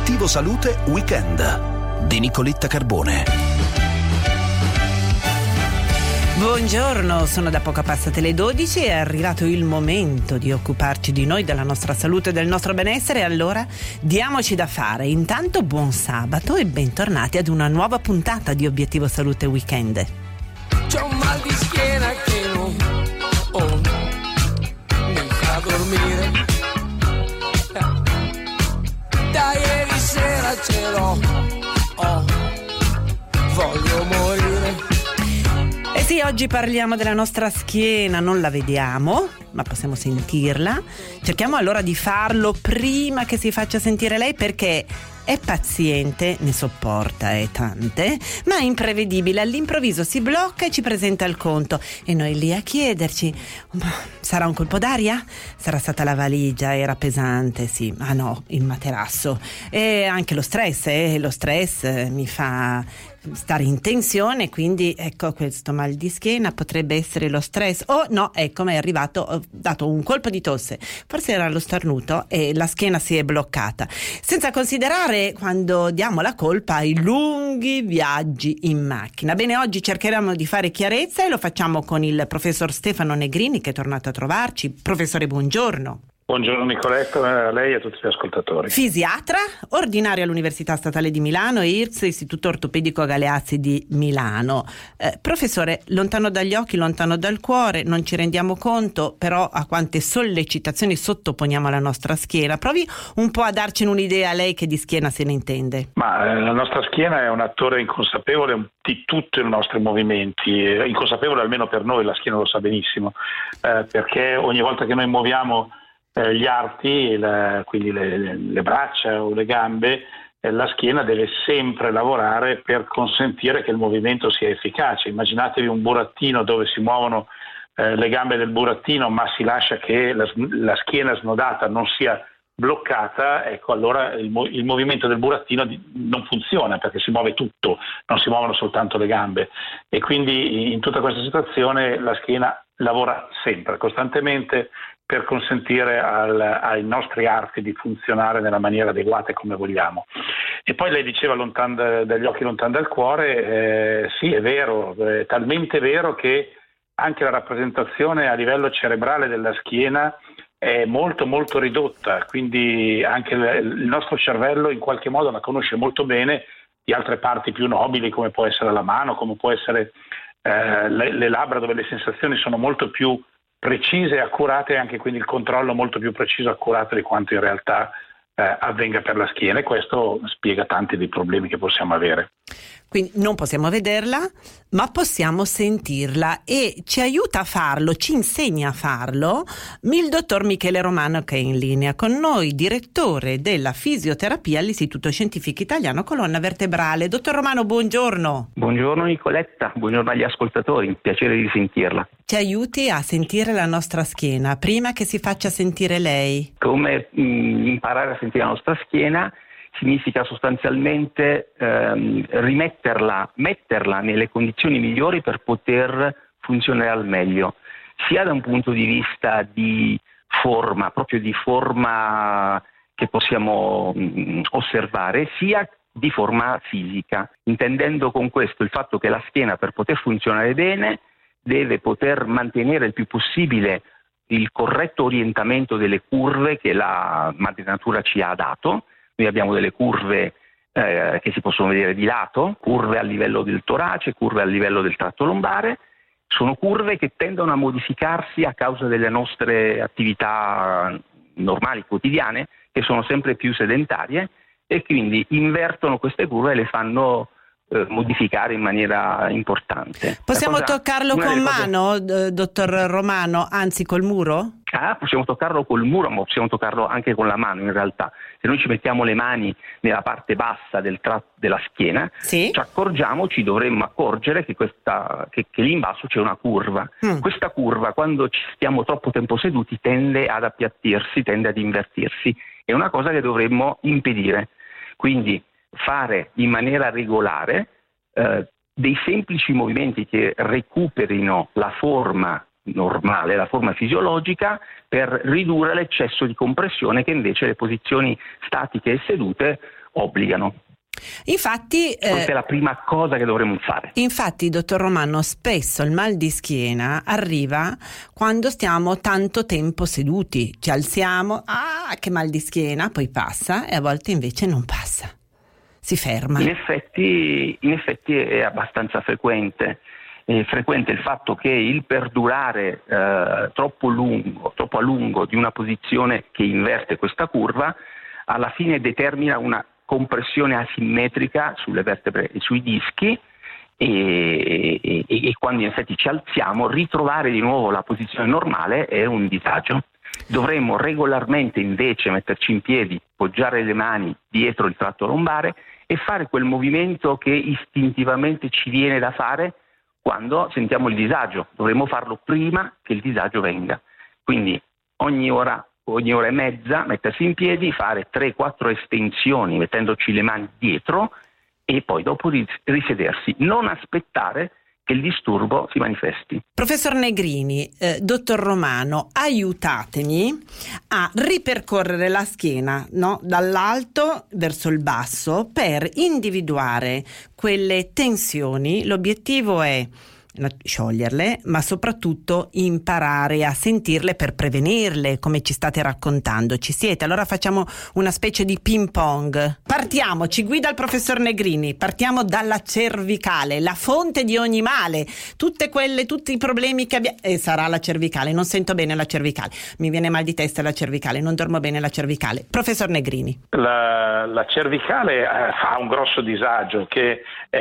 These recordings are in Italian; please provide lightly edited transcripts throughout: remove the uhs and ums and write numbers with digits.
Obiettivo Salute Weekend di Nicoletta Carbone. Buongiorno, sono da poco passate le 12 e è arrivato il momento di occuparci di noi, della nostra salute e del nostro benessere. Allora diamoci da fare. Intanto buon sabato e bentornati ad una nuova puntata di Obiettivo Salute Weekend. C'ho un mal di schiena che non mi fa dormire. Da ieri sera ce l'ho, voglio morire. Eh sì, oggi parliamo della nostra schiena, non la vediamo, ma possiamo sentirla. Cerchiamo allora di farlo prima che si faccia sentire lei, perché è paziente, ne sopporta tante, ma è imprevedibile. All'improvviso si blocca e ci presenta il conto e noi lì a chiederci: sarà un colpo d'aria? Sarà stata la valigia, era pesante, sì. Ah no, il materasso. E anche lo stress mi fa stare in tensione, quindi ecco, questo mal di schiena potrebbe essere lo stress. Oh no, ecco, mi è arrivato, ho dato un colpo di tosse, forse era lo starnuto e la schiena si è bloccata. Senza considerare quando diamo la colpa ai lunghi viaggi in macchina. Bene, oggi cercheremo di fare chiarezza e lo facciamo con il professor Stefano Negrini, che è tornato a trovarci. Professore, buongiorno. Buongiorno Nicoletta, a lei e a tutti gli ascoltatori. Fisiatra, ordinario all'Università Statale di Milano e IRCS, Istituto Ortopedico Galeazzi di Milano. Professore, lontano dagli occhi, lontano dal cuore, non ci rendiamo conto però a quante sollecitazioni sottoponiamo alla nostra schiena. Provi un po' a darcene un'idea, lei che di schiena se ne intende. Ma la nostra schiena è un attore inconsapevole di tutti i nostri movimenti, inconsapevole almeno per noi, la schiena lo sa benissimo, perché ogni volta che noi muoviamo gli arti, quindi le braccia o le gambe, la schiena deve sempre lavorare per consentire che il movimento sia efficace. Immaginatevi un burattino dove si muovono le gambe del burattino, ma si lascia che la schiena snodata non sia bloccata, ecco, allora il movimento del burattino non funziona, perché si muove tutto, non si muovono soltanto le gambe, e quindi in tutta questa situazione la schiena lavora sempre, costantemente, per consentire ai nostri arti di funzionare nella maniera adeguata e come vogliamo. E poi lei diceva lontano dagli occhi, lontano dal cuore, sì, è vero, è talmente vero che anche la rappresentazione a livello cerebrale della schiena è molto molto ridotta, quindi anche il nostro cervello in qualche modo la conosce molto bene di altre parti più nobili, come può essere la mano, come può essere le labbra, dove le sensazioni sono molto più precise e accurate, e anche quindi il controllo molto più preciso e accurato di quanto in realtà avvenga per la schiena, e questo spiega tanti dei problemi che possiamo avere. Quindi non possiamo vederla, ma possiamo sentirla, e ci aiuta a farlo, ci insegna a farlo il dottor Michele Romano, che è in linea con noi, direttore della fisioterapia all'Istituto Scientifico Italiano Colonna Vertebrale. Dottor Romano, buongiorno. Buongiorno Nicoletta, buongiorno agli ascoltatori, piacere di sentirla. Ci aiuti a sentire la nostra schiena prima che si faccia sentire lei. Come imparare a sentire la nostra schiena significa sostanzialmente metterla nelle condizioni migliori per poter funzionare al meglio, sia da un punto di vista di forma, proprio di forma che possiamo osservare, sia di forma fisica, intendendo con questo il fatto che la schiena, per poter funzionare bene, deve poter mantenere il più possibile il corretto orientamento delle curve che la madre natura ci ha dato. Noi abbiamo delle curve che si possono vedere di lato, curve a livello del torace, curve a livello del tratto lombare. Sono curve che tendono a modificarsi a causa delle nostre attività normali, quotidiane, che sono sempre più sedentarie, e quindi invertono queste curve e le fanno modificare in maniera importante. Possiamo toccarlo con mano, dottor Romano, anzi col muro? Possiamo toccarlo col muro, ma possiamo toccarlo anche con la mano in realtà. Se noi ci mettiamo le mani nella parte bassa della schiena, sì, ci dovremmo accorgere che lì in basso c'è una curva. Questa curva, quando ci stiamo troppo tempo seduti, tende ad appiattirsi, tende ad invertirsi. È una cosa che dovremmo impedire. Quindi fare in maniera regolare dei semplici movimenti che recuperino la forma normale, la forma fisiologica, per ridurre l'eccesso di compressione che invece le posizioni statiche e sedute obbligano. Infatti, questa è la prima cosa che dovremmo fare. Infatti, dottor Romano, spesso il mal di schiena arriva quando stiamo tanto tempo seduti, ci alziamo, che mal di schiena, poi passa, e a volte invece non passa, si ferma. In effetti è abbastanza frequente. È frequente il fatto che il perdurare troppo a lungo di una posizione che inverte questa curva alla fine determina una compressione asimmetrica sulle vertebre e sui dischi, e quando in effetti ci alziamo, ritrovare di nuovo la posizione normale è un disagio. Dovremmo regolarmente invece metterci in piedi, poggiare le mani dietro il tratto lombare e fare quel movimento che istintivamente ci viene da fare quando sentiamo il disagio. Dovremmo farlo prima che il disagio venga. Quindi ogni ora e mezza mettersi in piedi, fare 3-4 estensioni mettendoci le mani dietro e poi dopo risedersi, non aspettare che il disturbo si manifesti. Professor Negrini, dottor Romano, aiutatemi a ripercorrere la schiena, no? Dall'alto verso il basso, per individuare quelle tensioni. L'obiettivo è scioglierle, ma soprattutto imparare a sentirle per prevenirle, come ci state raccontando. Ci siete? Allora facciamo una specie di ping pong. Partiamo, ci guida il professor Negrini, partiamo dalla cervicale, la fonte di ogni male, tutti i problemi che abbiamo, e sarà la cervicale. Non sento bene la cervicale, mi viene mal di testa la cervicale, non dormo bene la cervicale. Professor Negrini. La cervicale fa un grosso disagio, che è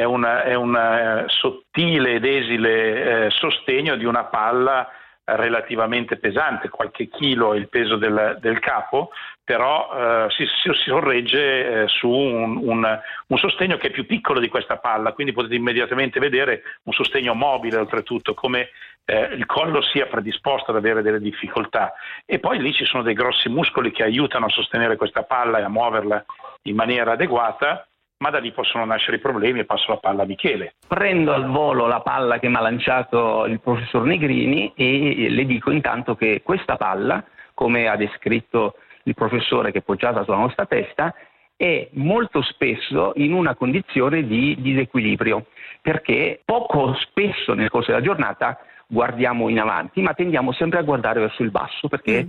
un sottile ed esile sostegno di una palla relativamente pesante, qualche chilo è il peso del capo, però si sorregge su un sostegno che è più piccolo di questa palla, quindi potete immediatamente vedere un sostegno mobile, oltretutto, come il collo sia predisposto ad avere delle difficoltà, e poi lì ci sono dei grossi muscoli che aiutano a sostenere questa palla e a muoverla in maniera adeguata, ma da lì possono nascere i problemi, e passo la palla a Michele. Prendo al volo la palla che mi ha lanciato il professor Negrini e le dico intanto che questa palla, come ha descritto il professore che è poggiata sulla nostra testa, è molto spesso in una condizione di disequilibrio, perché poco spesso nel corso della giornata guardiamo in avanti, ma tendiamo sempre a guardare verso il basso, perché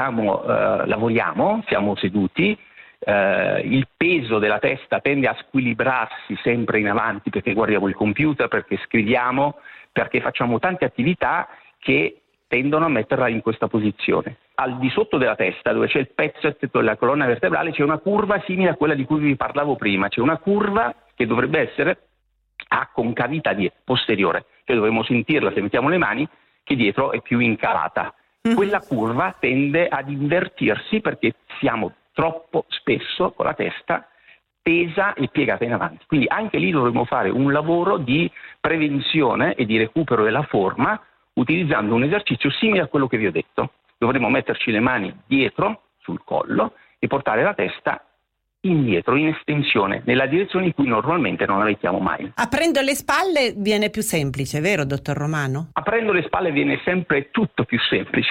lavoriamo, siamo seduti, il peso della testa tende a squilibrarsi sempre in avanti, perché guardiamo il computer, perché scriviamo, perché facciamo tante attività che tendono a metterla in questa posizione. Al di sotto della testa, dove c'è il pezzetto della colonna vertebrale, c'è una curva simile a quella di cui vi parlavo prima, c'è una curva che dovrebbe essere a concavità posteriore, che dovremmo sentirla se mettiamo le mani, che dietro è più incalata. Quella curva tende ad invertirsi perché siamo troppo spesso con la testa tesa e piegata in avanti. Quindi anche lì dovremmo fare un lavoro di prevenzione e di recupero della forma, utilizzando un esercizio simile a quello che vi ho detto. Dovremmo metterci le mani dietro sul collo e portare la testa indietro, in estensione, nella direzione in cui normalmente non la mettiamo mai. Aprendo le spalle viene più semplice, vero, dottor Romano? Aprendo le spalle viene sempre tutto più semplice.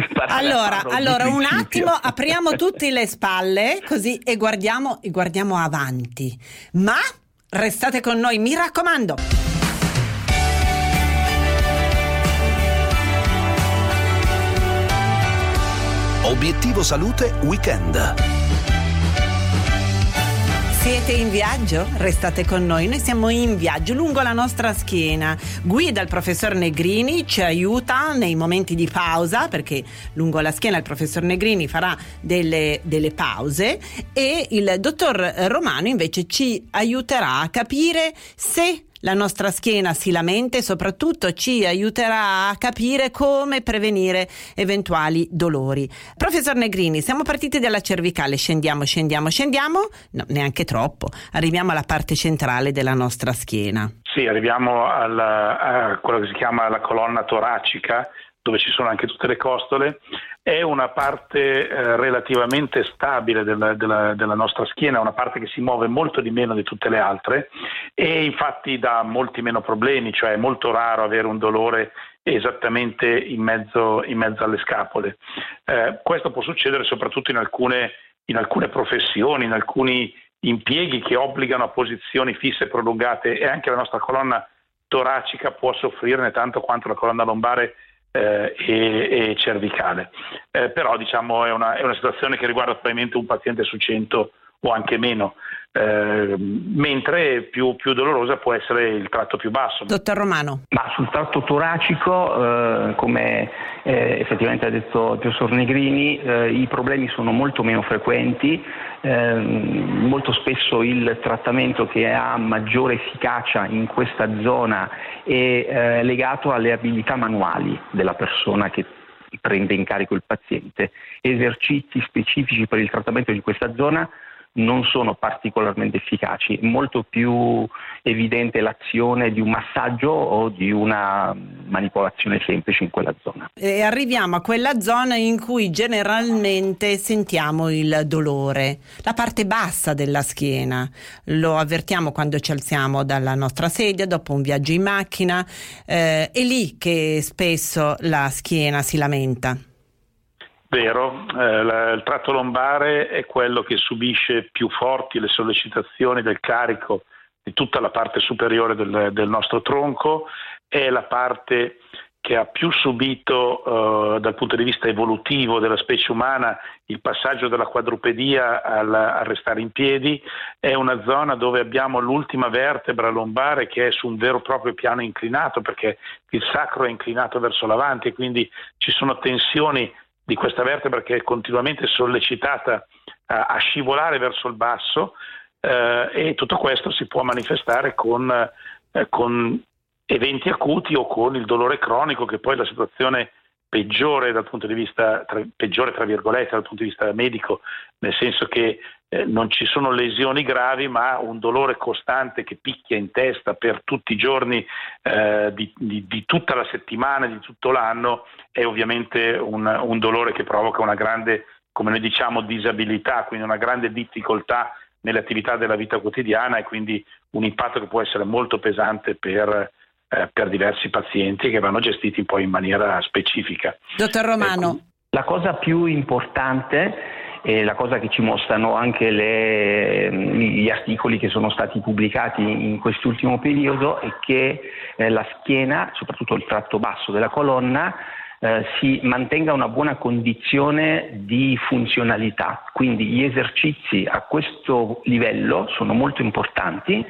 Allora un attimo, apriamo tutte le spalle così e guardiamo avanti. Ma restate con noi, mi raccomando. Obiettivo Salute Weekend. Siete in viaggio? Restate con noi, noi siamo in viaggio lungo la nostra schiena. Guida il professor Negrini, ci aiuta nei momenti di pausa, perché lungo la schiena il professor Negrini farà delle pause, e il dottor Romano invece ci aiuterà a capire se la nostra schiena si lamenta, e soprattutto ci aiuterà a capire come prevenire eventuali dolori. Professor Negrini, siamo partiti dalla cervicale, scendiamo, no, neanche troppo, arriviamo alla parte centrale della nostra schiena. Sì, arriviamo a quello che si chiama la colonna toracica, dove ci sono anche tutte le costole, è una parte relativamente stabile della nostra schiena, una parte che si muove molto di meno di tutte le altre e infatti dà molti meno problemi, cioè è molto raro avere un dolore esattamente in mezzo alle scapole. Questo può succedere soprattutto in alcune professioni, in alcuni impieghi che obbligano a posizioni fisse e prolungate, e anche la nostra colonna toracica può soffrirne tanto quanto la colonna lombare e cervicale. Però diciamo è una situazione che riguarda probabilmente un paziente su 100 o anche meno, mentre più dolorosa può essere il tratto più basso. Dottor Romano. Ma sul tratto toracico, come effettivamente ha detto il professor Negrini, i problemi sono molto meno frequenti. Molto spesso il trattamento che ha maggiore efficacia in questa zona è legato alle abilità manuali della persona che prende in carico il paziente. Esercizi specifici per il trattamento di questa zona non sono particolarmente efficaci, molto più evidente l'azione di un massaggio o di una manipolazione semplice in quella zona. E arriviamo a quella zona in cui generalmente sentiamo il dolore, la parte bassa della schiena. Lo avvertiamo quando ci alziamo dalla nostra sedia dopo un viaggio in macchina, è lì che spesso la schiena si lamenta. Vero, il tratto lombare è quello che subisce più forti le sollecitazioni del carico di tutta la parte superiore del nostro tronco, è la parte che ha più subito dal punto di vista evolutivo della specie umana il passaggio dalla quadrupedia al restare in piedi, è una zona dove abbiamo l'ultima vertebra lombare che è su un vero e proprio piano inclinato, perché il sacro è inclinato verso l'avanti e quindi ci sono tensioni di questa vertebra che è continuamente sollecitata a scivolare verso il basso, e tutto questo si può manifestare con eventi acuti o con il dolore cronico, che poi è la situazione peggiore dal punto di vista, peggiore tra virgolette dal punto di vista medico, nel senso che non ci sono lesioni gravi, ma un dolore costante che picchia in testa per tutti i giorni di tutta la settimana, di tutto l'anno, è ovviamente un dolore che provoca una grande, come noi diciamo, disabilità, quindi una grande difficoltà nelle attività della vita quotidiana e quindi un impatto che può essere molto pesante per diversi pazienti che vanno gestiti poi in maniera specifica. Dottor Romano. La cosa più importante e la cosa che ci mostrano anche gli articoli che sono stati pubblicati in quest'ultimo periodo è che la schiena, soprattutto il tratto basso della colonna, si mantenga una buona condizione di funzionalità. Quindi gli esercizi a questo livello sono molto importanti.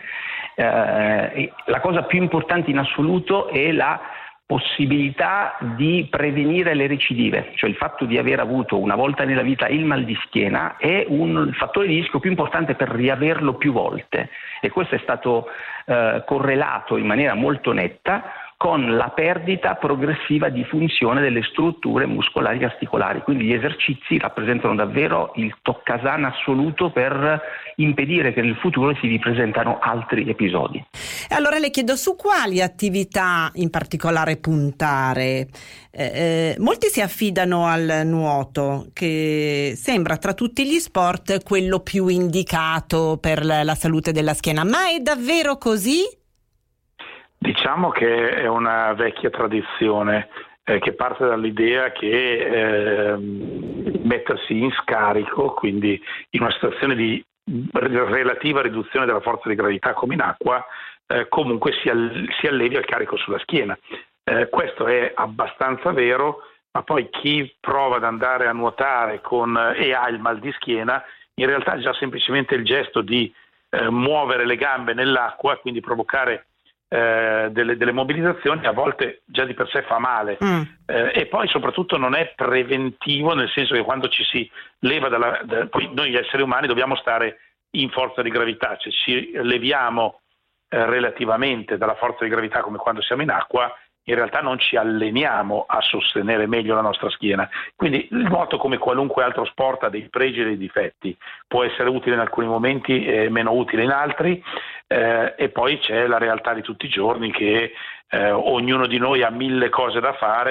La cosa più importante in assoluto è la possibilità di prevenire le recidive, cioè il fatto di aver avuto una volta nella vita il mal di schiena è un fattore di rischio più importante per riaverlo più volte, e questo è stato correlato in maniera molto netta con la perdita progressiva di funzione delle strutture muscolari e articolari. Quindi gli esercizi rappresentano davvero il toccasana assoluto per impedire che nel futuro si ripresentano altri episodi. Allora le chiedo su quali attività in particolare puntare. Molti si affidano al nuoto, che sembra tra tutti gli sport quello più indicato per la salute della schiena, ma è davvero così? Diciamo che è una vecchia tradizione che parte dall'idea che mettersi in scarico, quindi in una situazione di relativa riduzione della forza di gravità come in acqua, comunque si allevia il carico sulla schiena. Questo è abbastanza vero, ma poi chi prova ad andare a nuotare e ha il mal di schiena, in realtà già semplicemente il gesto di muovere le gambe nell'acqua, quindi provocare delle mobilizzazioni, a volte già di per sé fa male, e poi soprattutto non è preventivo, nel senso che quando ci si leva poi noi esseri umani dobbiamo stare in forza di gravità, cioè ci leviamo relativamente dalla forza di gravità come quando siamo in acqua, in realtà non ci alleniamo a sostenere meglio la nostra schiena. Quindi il nuoto, come qualunque altro sport, ha dei pregi e dei difetti, può essere utile in alcuni momenti e meno utile in altri, e poi c'è la realtà di tutti i giorni che ognuno di noi ha 1000 cose da fare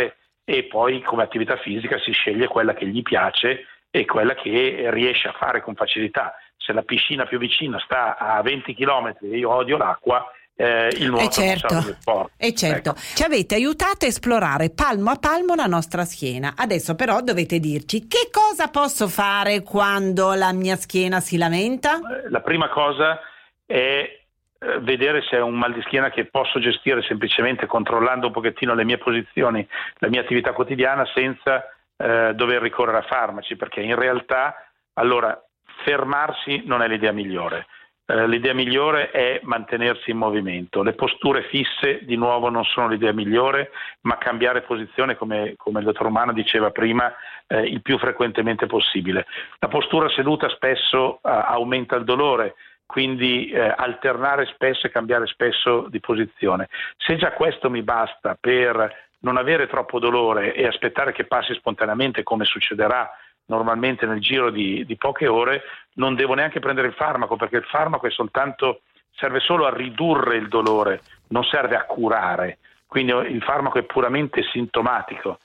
e poi come attività fisica si sceglie quella che gli piace e quella che riesce a fare con facilità. Se la piscina più vicina sta a 20 km e io odio l'acqua, il nuoto non sarà più sport. Certo. Ecco. Ci avete aiutato a esplorare palmo a palmo la nostra schiena. Adesso però dovete dirci che cosa posso fare quando la mia schiena si lamenta? La prima cosa è vedere se è un mal di schiena che posso gestire semplicemente controllando un pochettino le mie posizioni, la mia attività quotidiana senza dover ricorrere a farmaci, perché in realtà allora fermarsi non è l'idea migliore. L'idea migliore è mantenersi in movimento. Le posture fisse di nuovo non sono l'idea migliore, ma cambiare posizione, come il dottor Romano diceva prima, il più frequentemente possibile. La postura seduta spesso aumenta il dolore, quindi alternare spesso e cambiare spesso di posizione. Se già questo mi basta per non avere troppo dolore e aspettare che passi spontaneamente, come succederà normalmente nel giro di poche ore, non devo neanche prendere il farmaco, perché il farmaco serve solo a ridurre il dolore, non serve a curare, quindi il farmaco è puramente sintomatico.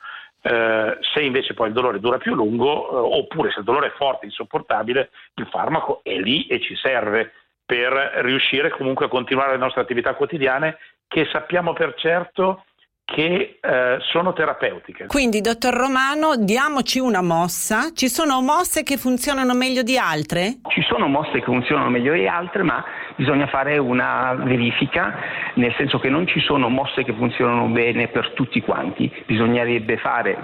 Se invece poi il dolore dura più a lungo, oppure se il dolore è forte, insopportabile, il farmaco è lì e ci serve per riuscire comunque a continuare le nostre attività quotidiane, che sappiamo per certo che sono terapeutiche. Quindi, dottor Romano, diamoci una mossa. Ci sono mosse che funzionano meglio di altre? Ci sono mosse che funzionano meglio di altre, ma bisogna fare una verifica, nel senso che non ci sono mosse che funzionano bene per tutti quanti. Bisognerebbe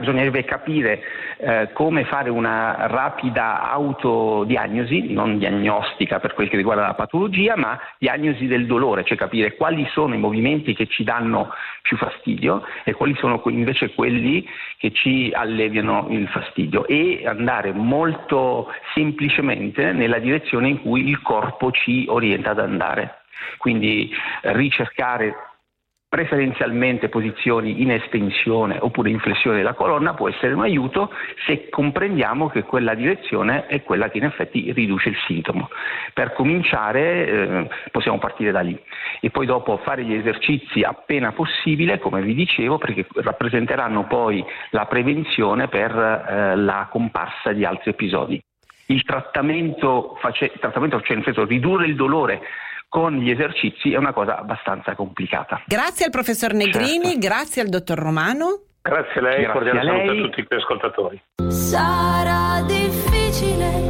capire come fare una rapida autodiagnosi, non diagnostica per quel che riguarda la patologia, ma diagnosi del dolore, cioè capire quali sono i movimenti che ci danno più fastidio e quali sono invece quelli che ci alleviano il fastidio, e andare molto semplicemente nella direzione in cui il corpo ci orienta ad andare. Quindi ricercare preferenzialmente posizioni in estensione oppure in flessione della colonna può essere un aiuto se comprendiamo che quella direzione è quella che in effetti riduce il sintomo. Per cominciare possiamo partire da lì e poi dopo fare gli esercizi appena possibile, come vi dicevo, perché rappresenteranno poi la prevenzione per la comparsa di altri episodi. Il trattamento, cioè nel senso ridurre il dolore con gli esercizi, è una cosa abbastanza complicata. Grazie al professor Negrini, certo. Grazie al dottor Romano. Grazie a lei, cordiale saluto a tutti gli ascoltatori. Sarà difficile